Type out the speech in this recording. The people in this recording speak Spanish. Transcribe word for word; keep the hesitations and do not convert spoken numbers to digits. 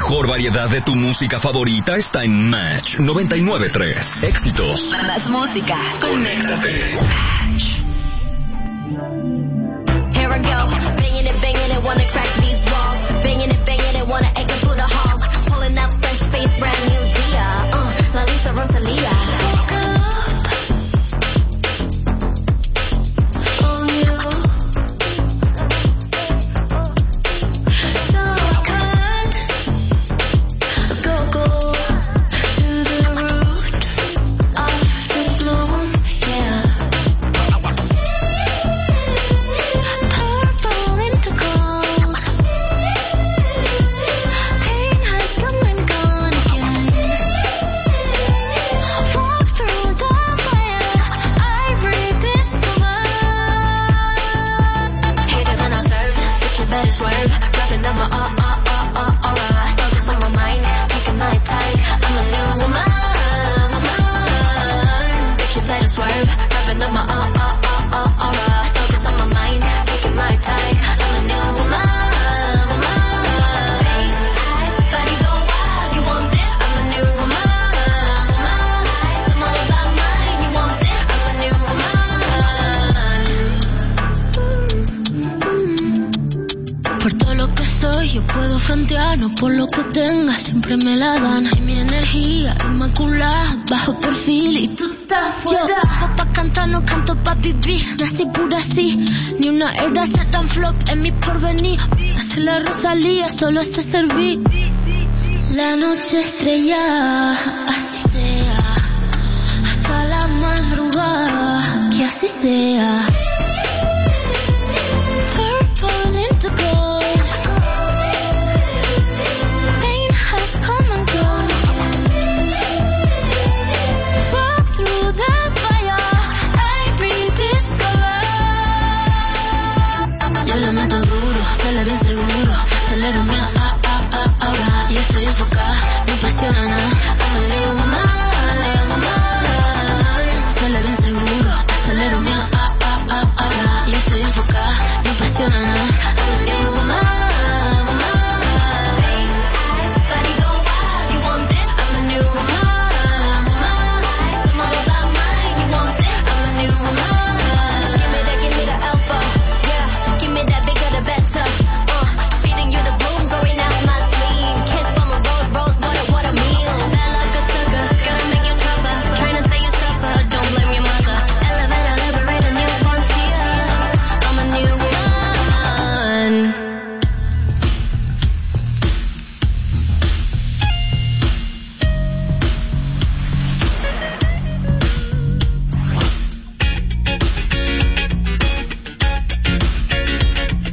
mejor variedad de tu música favorita está en Match noventa y nueve punto tres. Éxitos. Más música. Conéctate. Match. Here I go. Banging it, banging it, wanna crack these walls. Banging it, banging it, wanna echo through the halls. Pulling up fresh face, brand new Dia. Uh, La Lisa Rosalia. No por lo que tenga, siempre me la dan. Y mi energía inmaculada, bajo perfil y tú estás fuera. Yo nací pa' cantar, no canto pa' vivir. Nací pura así, ni una era se tan flop en mi porvenir. Hace la Rosalía, solo sé servir. La noche estrellada, así sea. Hasta la madrugada, que así sea.